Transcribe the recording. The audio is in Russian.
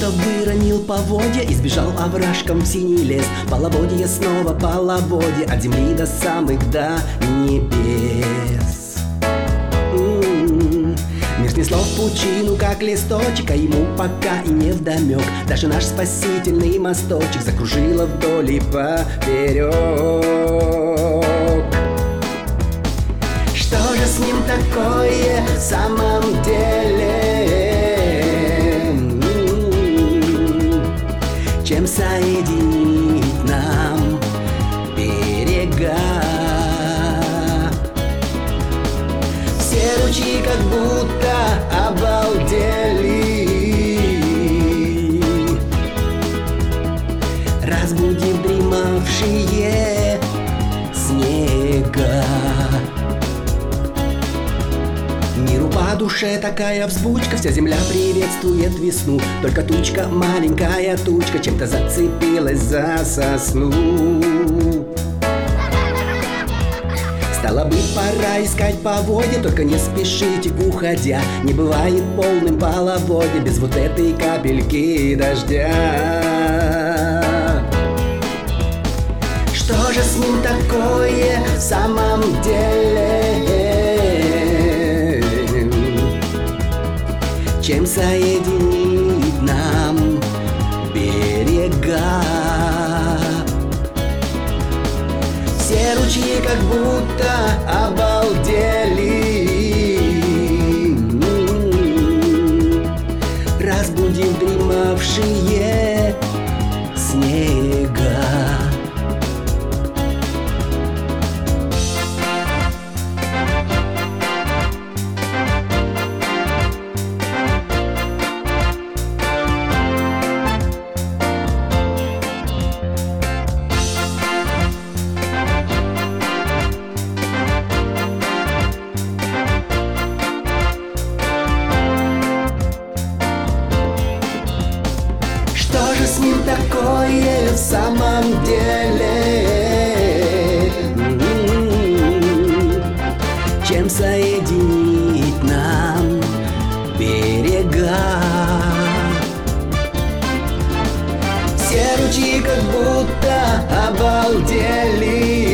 будто выронил поводья и сбежал овражком в синий лес. Половодье снова половодье, от земли до самых до небес. Мир снесло в пучину, как листочек, а ему пока и не вдомек. Даже наш спасительный мосточек закружило вдоль и поперек. Что же с ним такое в самом деле? Чем соединить нам берега? Все ручьи как будто обалдели. Разбудив дремавшие снега. Миру по душе такая взбучка, вся земля приветствует весну. Только тучка, маленькая тучка, чем-то зацепилась за сосну. Стало быть, пора искать поводья, только не спешите, уходя. Не бывает полным половодья без вот этой капельки дождя. Что же с ним такое в самом деле? Чем соединить нам берега? Все ручьи как будто обалдели. Разбудив дремавшие снега. Что же с ним такое в самом деле? Чем соединить нам берега? Все ручьи как будто обалдели.